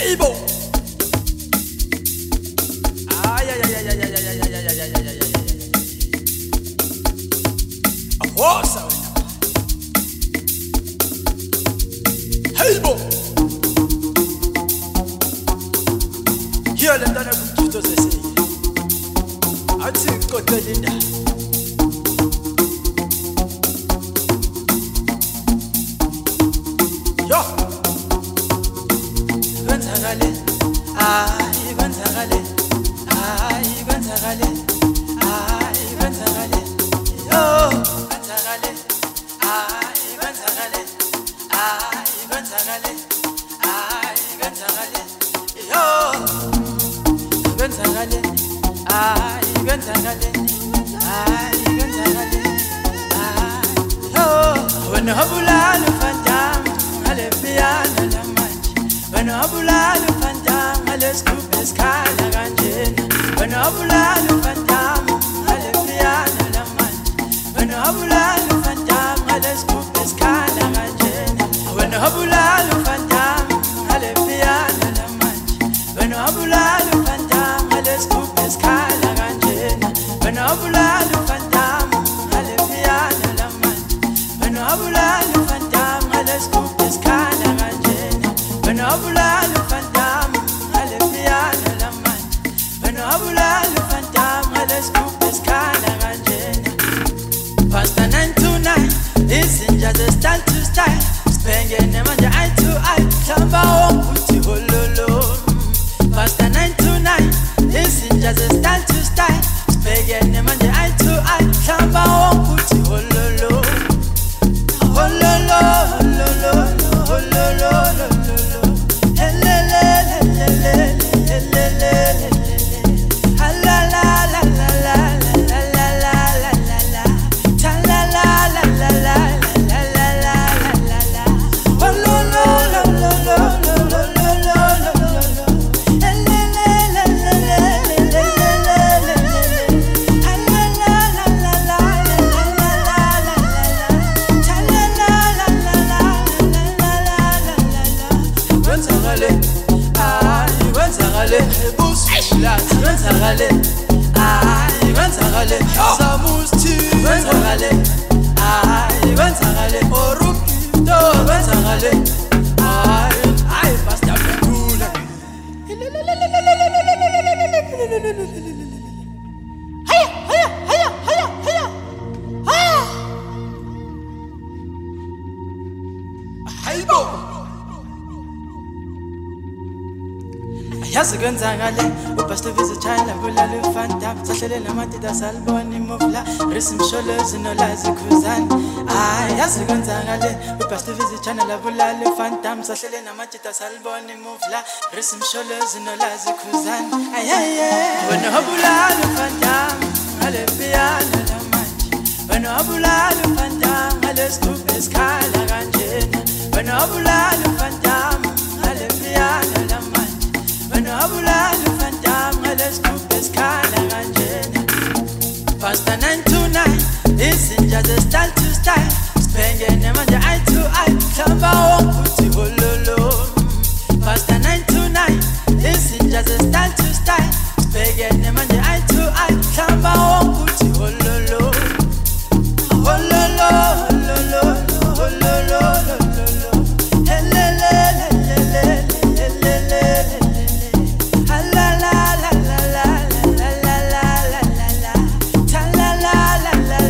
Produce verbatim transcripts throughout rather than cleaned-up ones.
Ibo. Ay, ay, ay, ay, ay, ay, ay, ay, ay, ay, ay, ay, ay, ay, ay. Ahosa wena. Ibo. Hiyo le ndana kumtuto zese. Athi kotelinda. Yo. Kwenzakale. Ay, kwenzakale. Ay, kwenzakale. Ay, kwenzakale. Yo, kwenzakale. Ay, kwenzakale. Ay, kwenzakale. Ay, kwenzakale. Yo, kwenzakale. Ay, kwenzakale. Ay, kwenzakale. Ay, yo, wena habulala fandam, ale piano la manje. Wena habulala fandam, ale scoop eskala kanjena. Wena habulala fandam, ale piano la manje. Wena habulala fandam, ale scoop eskala kanjena. Wena habulala fandam, ale piano la manje. Wena habulala fandam, ale scoop eskala kanjena. Wena habulala fandam, ale piano la manje. Wena habulala fandam, ale scoop eskala kanjena. Wena habulala fandam, ale piano la manje. Wena habulala fandam, ale scoop eskala kanjena. Pasta nine to nine, izinja ze style to style. Spengene manje eye to eye, hlamba wonkuthi hololo. Pasta nine to nine, izinja ze style to style. Spengene manje eye to eye, hlamba wonkuthi hololo. Hololo, hololo, hololo, hololo. Helele, helele, helele, helele. La la la la la la la la la la la. Ta la la la la la la la la la la. Hololo, hololo, hololo, hololo. Helele, helele, helele, helele. La la la la la la la la la la. Ta la la la la la la la la la la. Kwenzakale, ay, kwenzakale, busula, kwenzakale, ay, kwenzakale, samusti, kwenzakale, ay, kwenzakale, orukito, kwenzakale, ay, ay, basta pekula. Haya, haya, haya, haya, haya, haya. Hayibo. Yazi kwenzakale ubhaste vizitshayela bulala ufandam sahlele namatita salibona imuvla rhythm shoulders nolazi khuzani ay yazi kwenzakale ubhaste vizitshayela bulala ufandam sahlele namatita salibona imuvla rhythm shoulders nolazi khuzani ay ay wena habulala ufandam ale piano la manje wena habulala ufandam ale scoop eskala kanjena wena habulala ufandam ale piano la manje. Wena habulala fandam, ale scoop eskala kanjena. Pasta nine to nine, izinja ze style to style. Spengene manje eye to eye, hlamba wonkuthi hololo. Pasta nine to nine, izinja ze style to style. Spengene manje eye to eye, hlamba wonkuthi hololo. Hololo, hololo, hololo, hololo. Helele, helele, helele, helele. La la la la la la la la la la la. Ta la la la la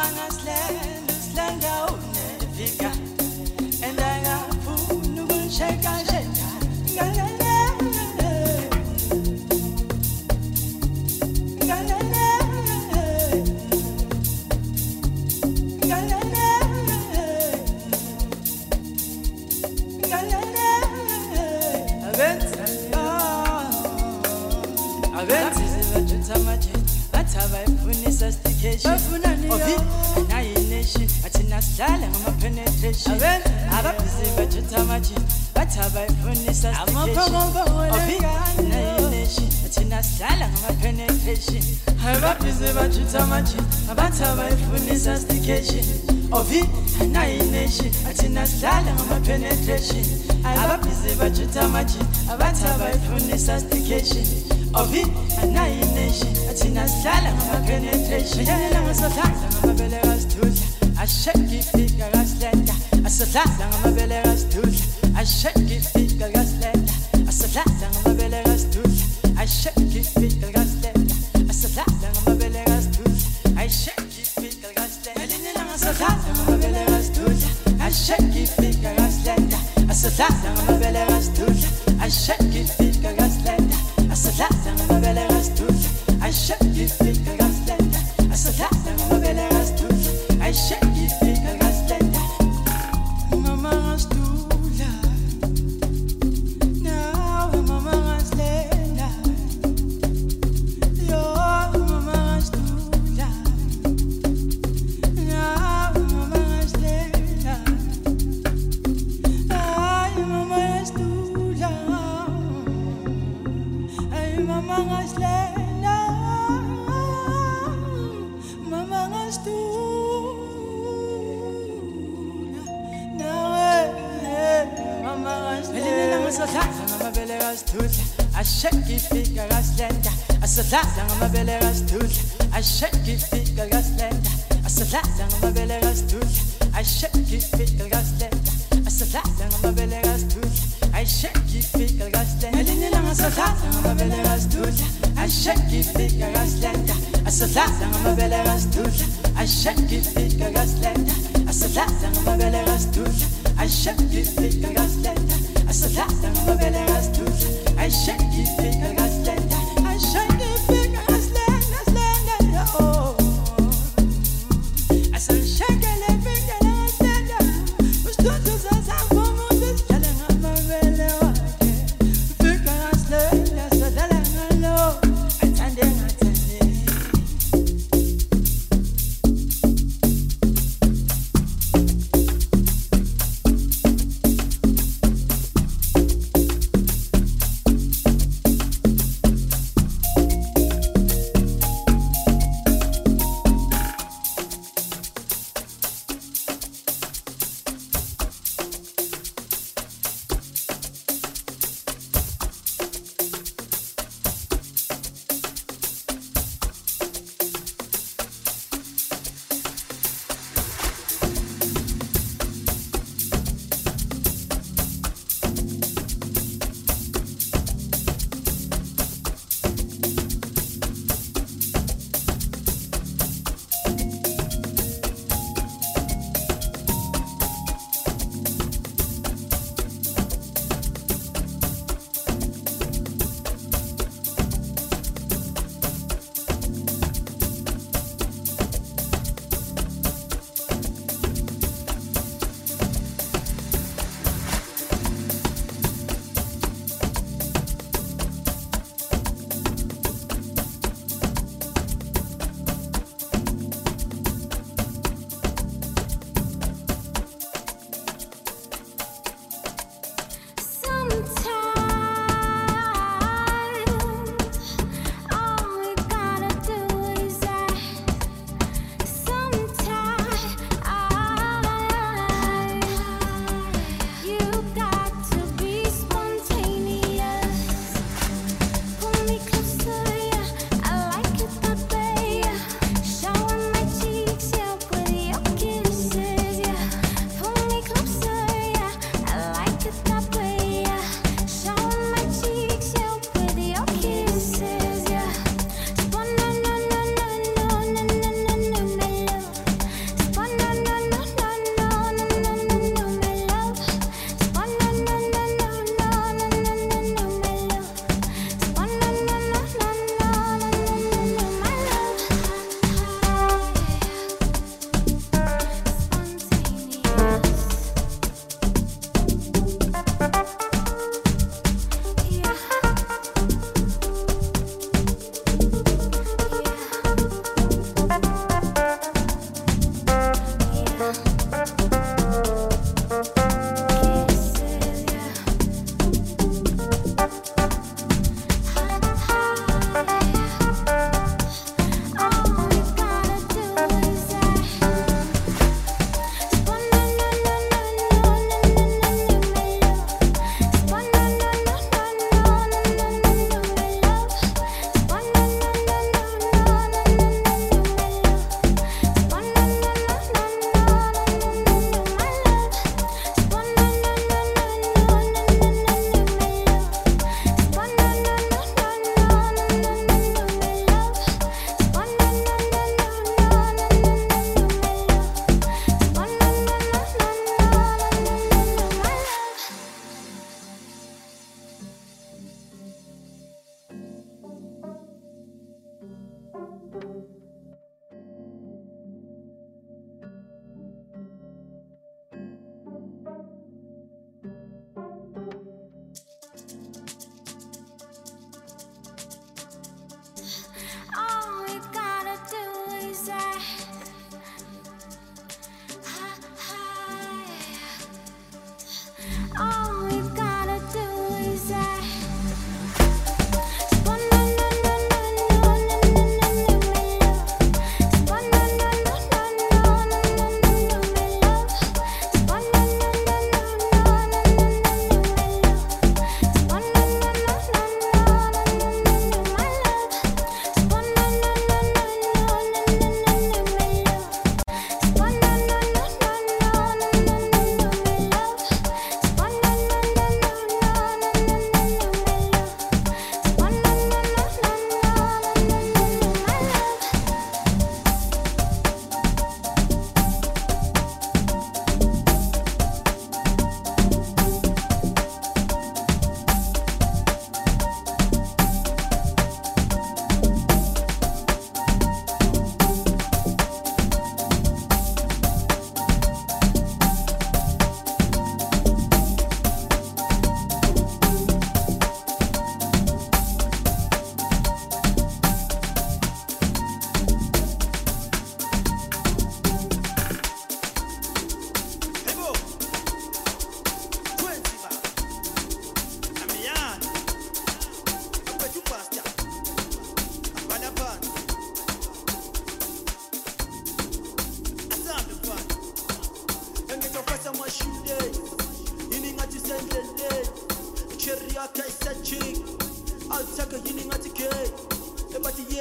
ngaslen slanga unefika endanga funu sheka sheka ngalale ngalale ngalale ngalale abenza abenza zivajutamaje athaba ifunisa station ovi anayineshi athina sidlala ngama penetration ababhizi bajutamaje athaba ifunisa station ovi anayineshi athina sidlala ngama penetration ababhizi bajutamaje athaba ifunisa station ovi anayineshi athina sidlala ngama penetration ababhizi bajutamaje athaba ifunisa station ovi anayineshi athina sidlala ngama penetration yena ngasadlala ngamabele kasidudla ashake ifika kasilenda asadlala ngamabele kasidudla ashake ifika kasilenda asadlala ngamabele kasidudla ashake ifika kasilenda asadlala ngamabele kasidudla ashake ifika kasilenda yena ngasadlala ngamabele kasidudla ashake ifika kasilenda asadlala ngamabele kasidudla ashake ifika kasilenda asadlala ngamabele kasidudla ashake ifika kasilenda asadlala ngamabele kasidudla ashake ifika kasilenda mama kasidudla nawe mama kasilenda yo mama kasidudla nawe mama kasilenda ay mama kasidudla ay mama kasilenda mama kasidudla nawe mama kasilenda asadlala ngamabele kasidudla ashake ifika kasilenda asadlala ngamabele kasidudla ashake ifika kasilenda asadlala ngamabele kasidudla ashake ifika kasilenda asadlala ngamabele kasidudla ashake ifika kasilenda elinye ngasadlala ngamabele kasidudla ashake ifika kasilenda asadlala ngamabele kasidudla ashake ifika kasilenda asadlala ngamabele kasidudla ashake ifika kasilenda asadlala ngamabele kasidudla ashake ifika kasilenda ashake ifika kasilenda kasilenda oh asashake ifika kasilenda ustutu sasa como usidlala ngamabele wakhe ifika kasilenda asadlala ngalo athande ngathande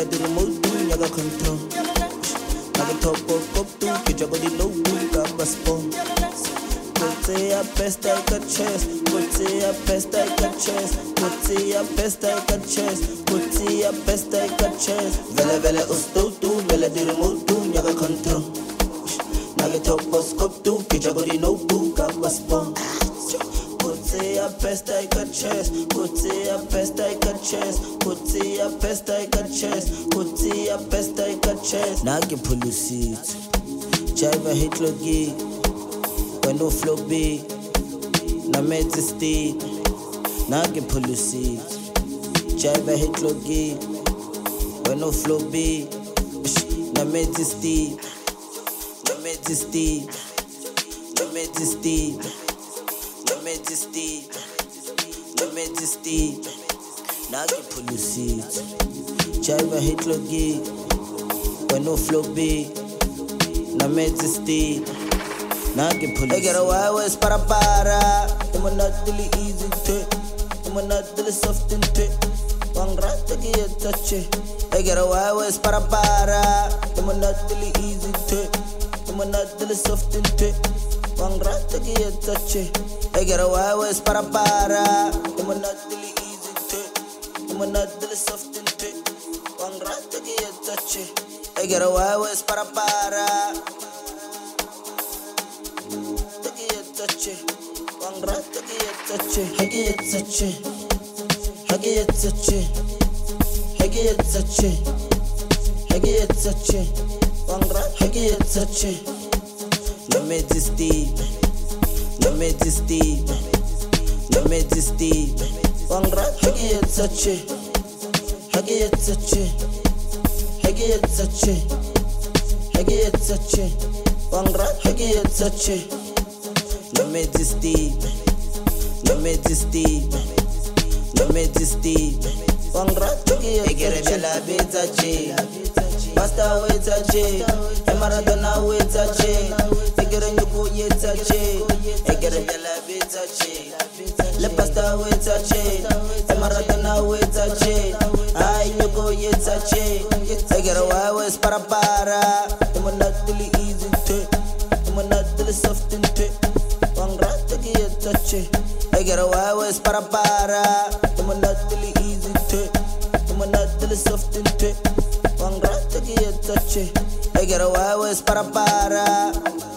vela di remote nyaga control naga top up tu kicha body low ka baspo Putty a best I can chase, putty a best I can chase, putty a best I can chase, putty a best I can chase. Vele vele usto tu, vele di remote tu, nyaga control. Naga top scope tu, kicha body no tu, ka baspo. Putty a best I can chase, putty a best I can chase, putty a best I can chase, putty a best I can chase. Nagi pulusit, jive hit logi. When no flow big, na majesty, na get policy. Jive hit logi. When no flow big, na majesty, na majesty, na majesty, na majesty, na majesty, na get policy. Jive hit logi. When no flow big, na majesty. I get a wild west para para. I'm not really easy to. I'm not really soft into. One rat to get touch it. I get a wild west para para. I'm not really easy to. I'm not really soft into. One rat to get touch it. I get a wild west para para. I'm not really easy to. I'm not really soft into. One rat to get touch it. I get a wild west para para. One rat to get touch it, I get touch it, I get touch it, I get touch it, I get touch it, one rat, I get touch it. No majesty, no majesty, no majesty, one rat, I get touch it, I get touch it, I get touch it, I get touch it, one rat, I get touch it. No majesty, no majesty, no majesty. One rat to get a get a bella beta J. Basta wait a J. A Maradona wait a J. A get a new yet a J. A get a bella beta J. Le pasta wait a J. A Maradona wait a J. I you go yet a J. A get a wild west para para. I'm not really easy to. I'm not really soft into. One rat to get touch it. I get a wild west para para. I'm not really easy to. I'm not really soft into. One rat to get touch it. I get a wild west para para.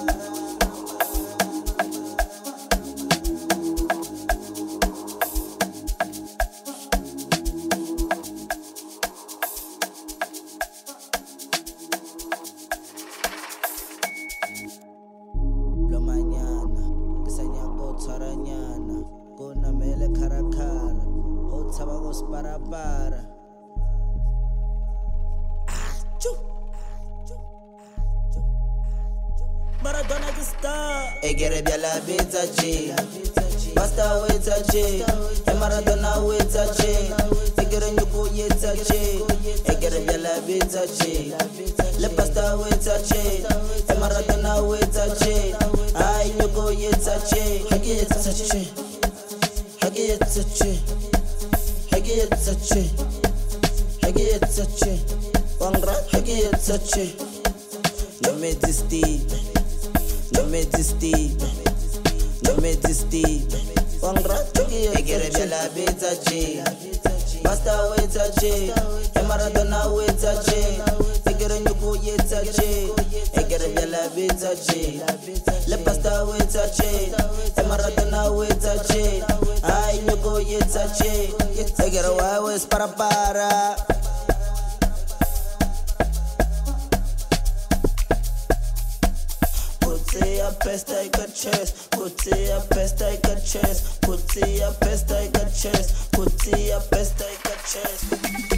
Maradona que está. E get a bella beta J. Basta wait a J. E Maradona wait a J. E get a new yet a J. E get a bella beta J. Le pasta wait a J. E Maradona wait a J. I you go yet a J. I get a J. I get a J. I get a J. I get a J. One rat, I get a J. No majesty. No majesty, no majesty. One rat to get a get a bella beta J. Basta wait a J. A Maradona wait a J. A get a new yet a J. A get a bella beta J. Le pasta wait a J. A Maradona wait a J. I you go yet a J. I get a wild west para para. Putty a best I can chase, putty a best I can chase, putty a best I can chase, putty a best I can chase.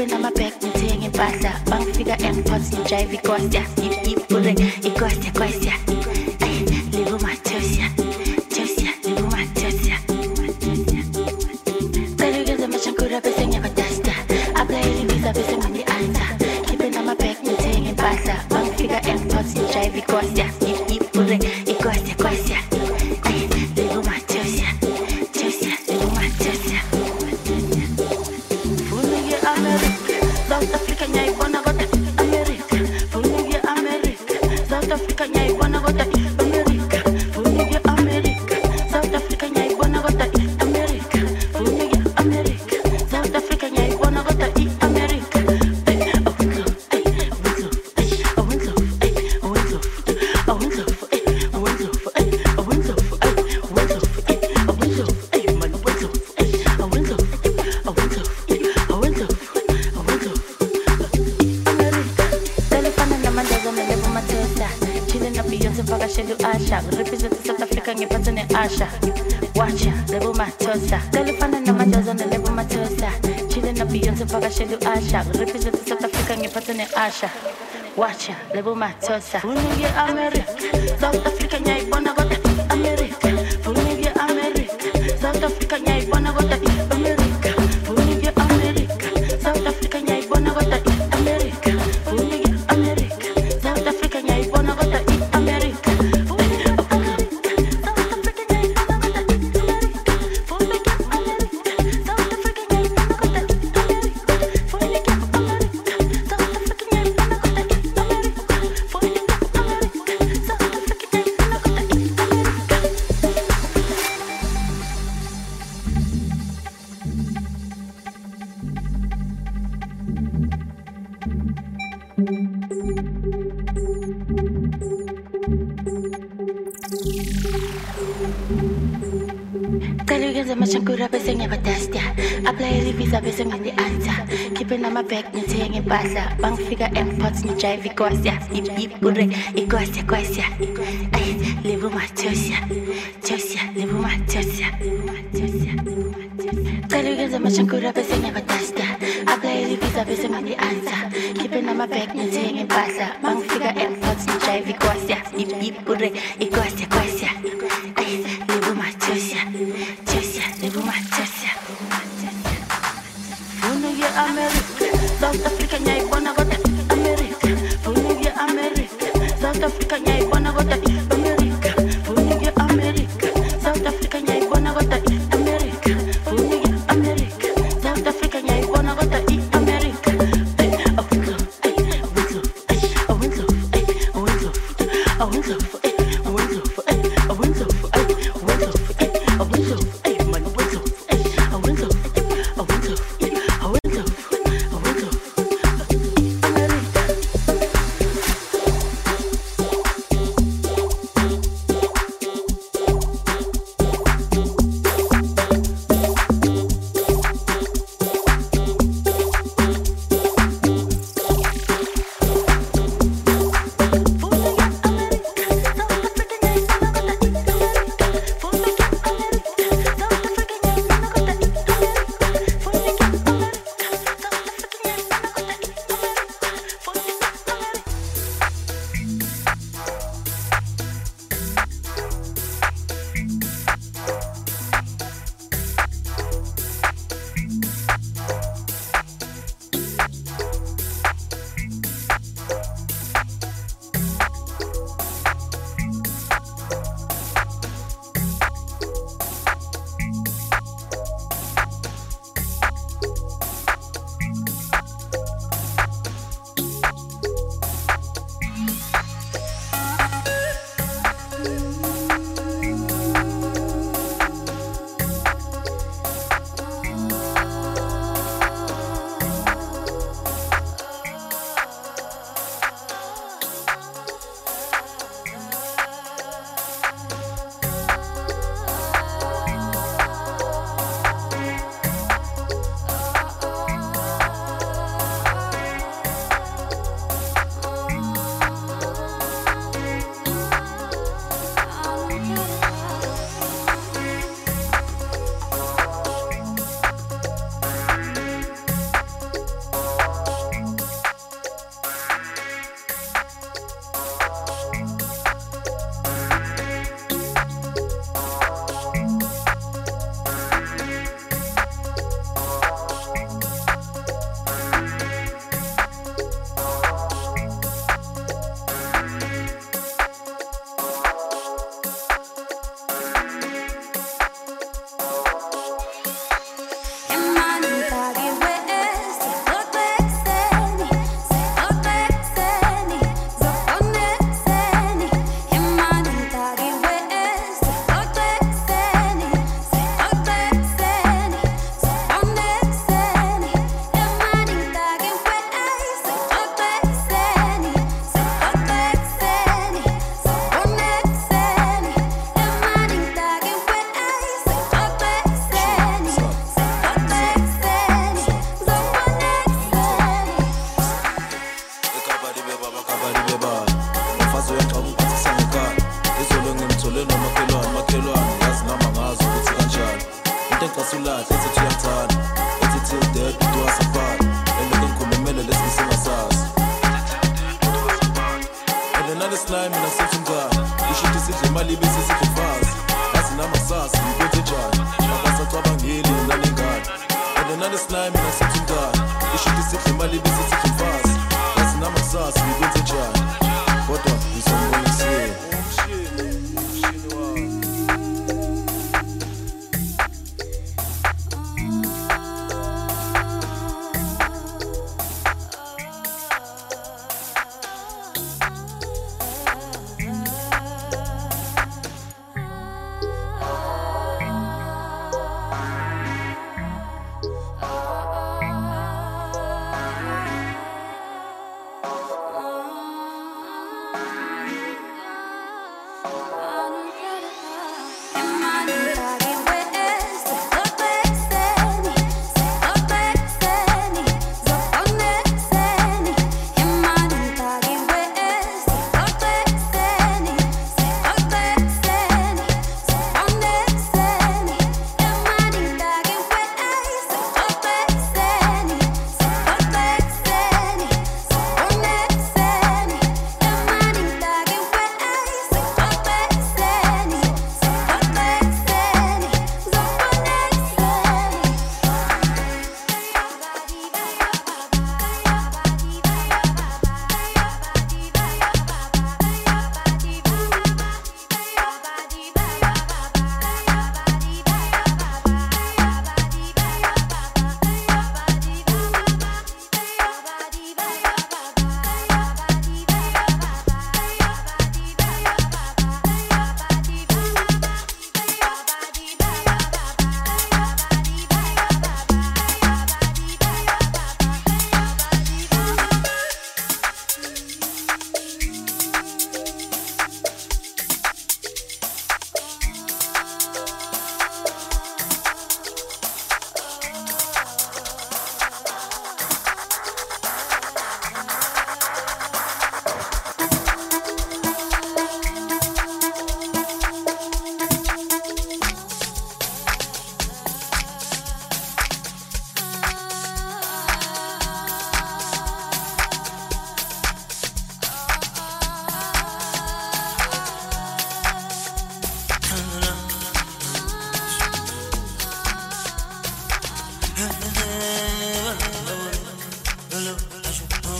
keeping on my back, nitting in pasa. Bang figure airports, ni drive ikosia. Yip yip ure, ikosia, kosia. Ay, live my tosia, tosia, live my tosia. Tell you guys I'm a shankura, besing ya batasta. I play the visa, besing on the answer. Keeping on my back, nitting in pasa. Bang figure airports, ni drive ikosia. Yip yip ure, ikosia, kosia. Ay, live my tosia, tosia, live my tosia. America, South Africa, nyai bona gota America, Funigi America, South Africa, nyai bona gota America, Funigi America, South Africa, nyai bona gota America, Funigi America, South Africa, nyai bona gota America. I went so, I went so, I went so, I went so, I went so, I went so, I went so, I went so, I went so, I went so, I went so. Shelu Asha, represent South Africa, you put in Asha. Watch ya, level matosa. Telefana na majoza na level matosa. Chilling up Beyonce, Paga Shelu Asha, represent South Africa, you put in Asha. Watch ya, level matosa. Funigi America, South Africa, nyai bona gota America. Funigi America, South Africa, nyai bona gota America. Funigi America, South Africa, nyai bona gota America. Funigi America, South Africa, nyai bona gota America. Shankura besing ya batasta. Apply the visa besing on the answer. Keeping on my back, nitting in pasa. Bang figure airports, ni drive ikosia. Yip yip ure, ikosia, kosia. Ay, live my tosia, tosia, live my tosia. Tell you guys I'm a shankura besing ya batasta. Apply the visa besing on the answer. Keeping on my back, nitting in pasa. Bang figure airports, ni drive ikosia. Yip yip ure, ikosia, kosia. Ay, live my tosia. America, South Africa, nyai bona gota America. Funigi America, South Africa, nyai bona gota America. Funigi America, South Africa, nyai bona gota America. Funigi America, South Africa, nyai bona gota America. I went so, I went so, I went so, I went so, I went so, I went so, I went so, I went so, I man went so, I went so, I went so.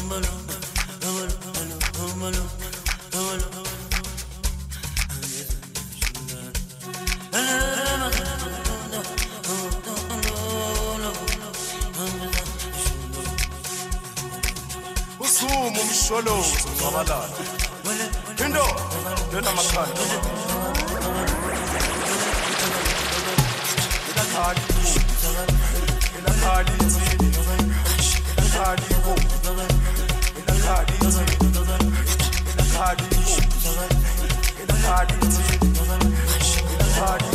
Usumu umsholozi ungabalala into lena makhanda ila khali ila khali ila khali ila khali ila khali ila khali ila khali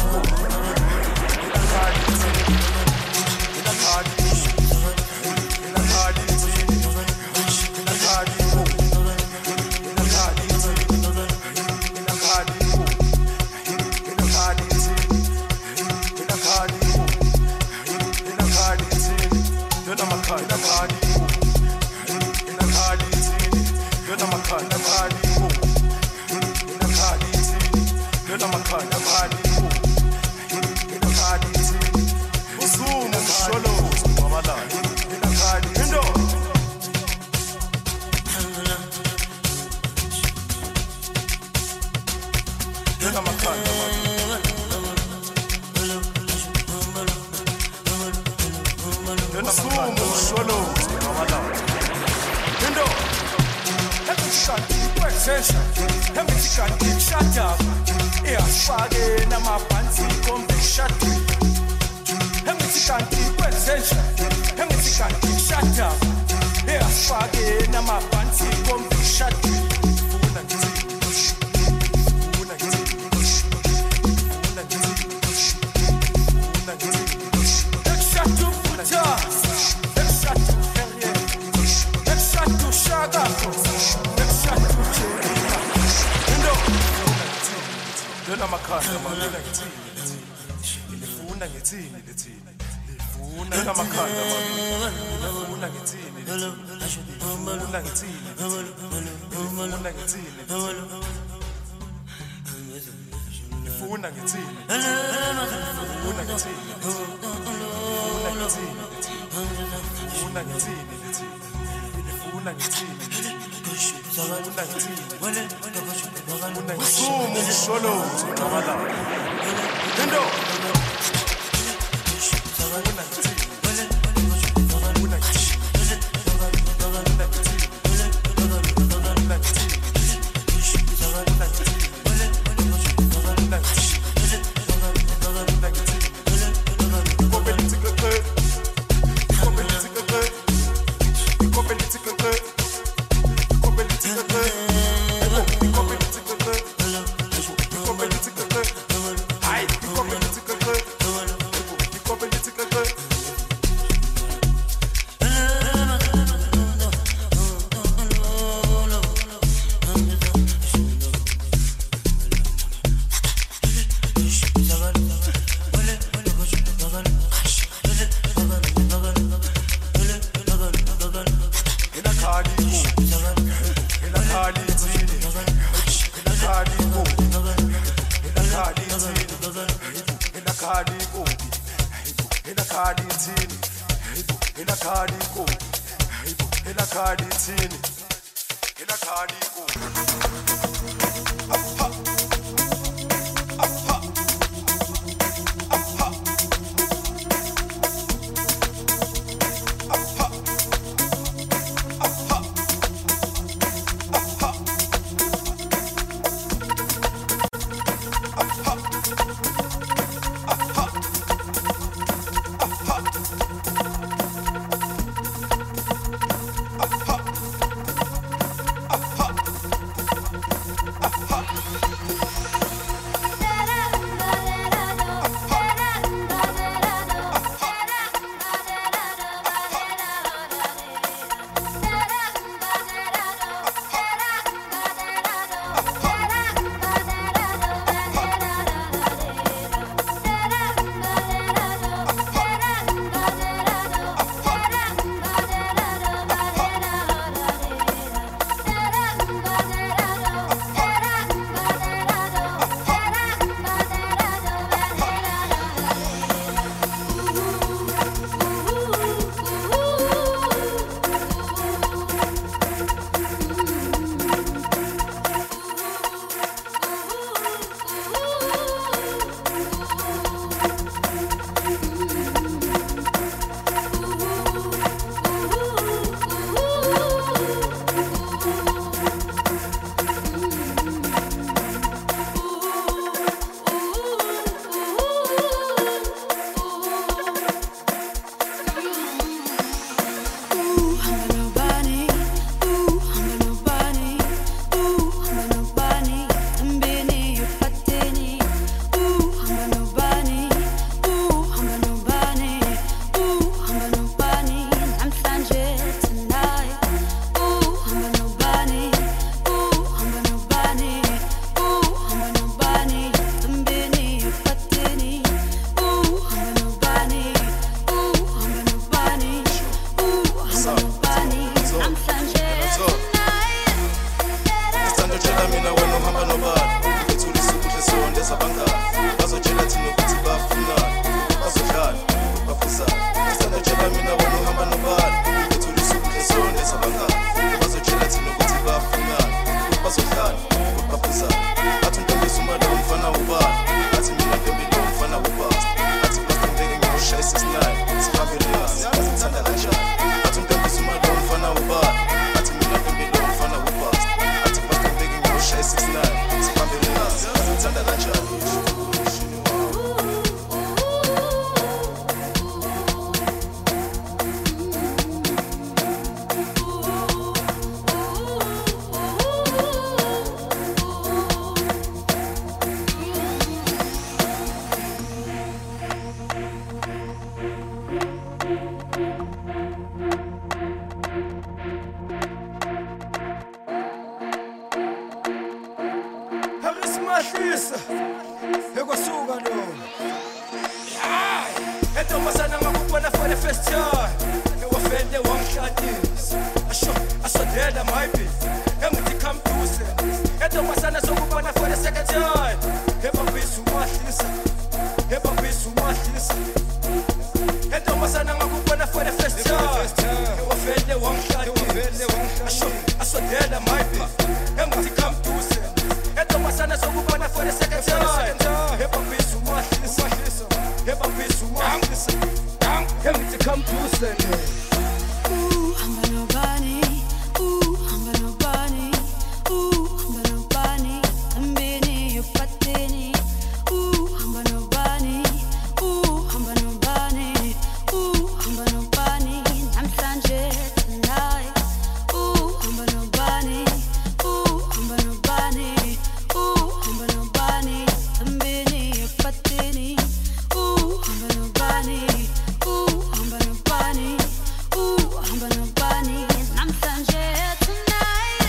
first time ewafele wangishadisa asho asondela maybe engithi come close eto masana sokubona for the second time heba bisu mahlisa heba bisu mahlisa eto masana ngakubona for the first time ewafele wangishadisa asho asondela maybe engithi come close eto masana sokubona for the second time heba bisu mahlisa heba bisu mahlisa engithi come close. Ooh, hamba nobani, ooh, hamba nobani, ooh, hamba nobani, ambeni yupateni, ooh, hamba nobani, ooh, hamba nobani, ooh, hamba nobani, namhlanje tonight, ooh, hamba nobani, ooh, hamba nobani, ooh, hamba nobani, ambeni yupateni, ooh, hamba nobani, ooh, hamba nobani. Ooh, I'm gonna bunny, I'm Sanjay tonight.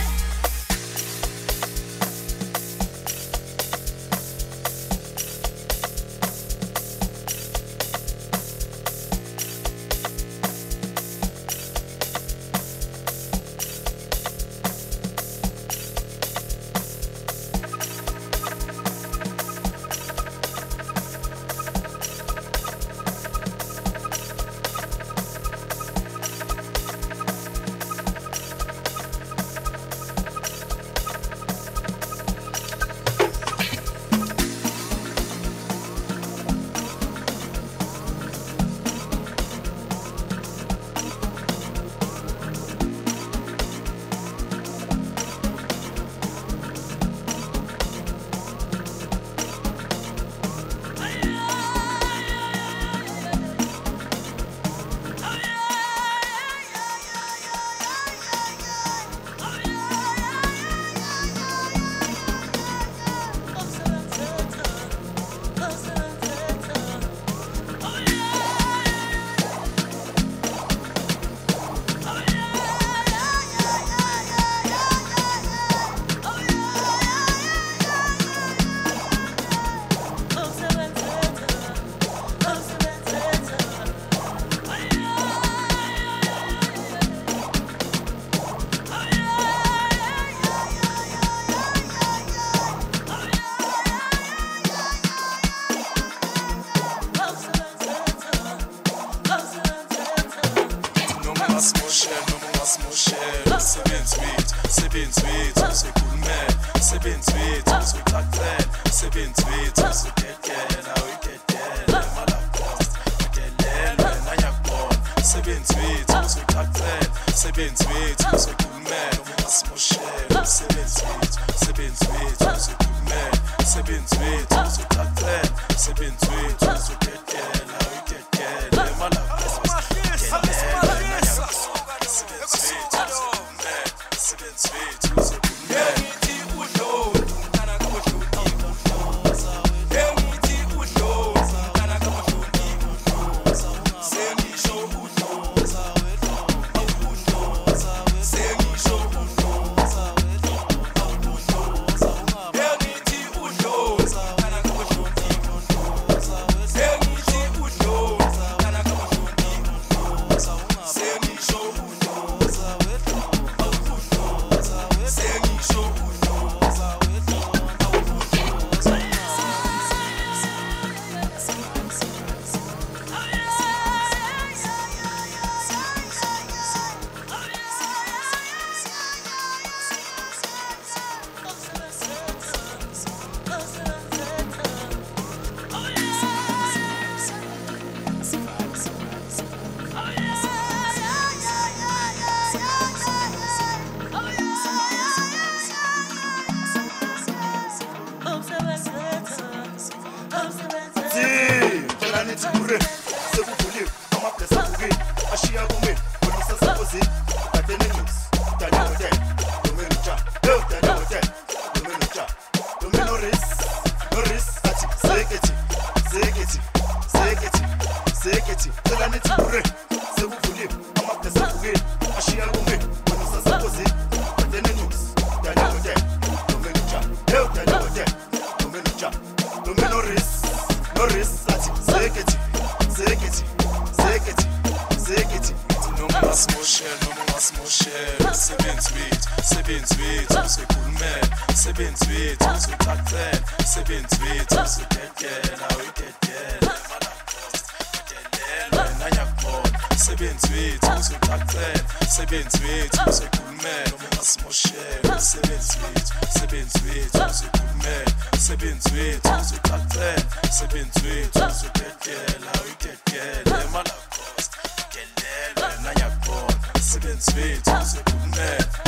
sebenzi wethu sebenzi wethu usekhulumela sebenzi wethu usuthathela sebenzi wethu usudedela uyidedela malakhosta nanyakubona sebenzi wethu usuthathela sebenzi wethu usekhulumela ungasimoshela sebenzi wethu sebenzi wethu usekhulumela sebenzi wethu usuthathela sebenzi wethu usudedela uyidedela malakhosta nanyakubona sebenzi wethu usekhulumela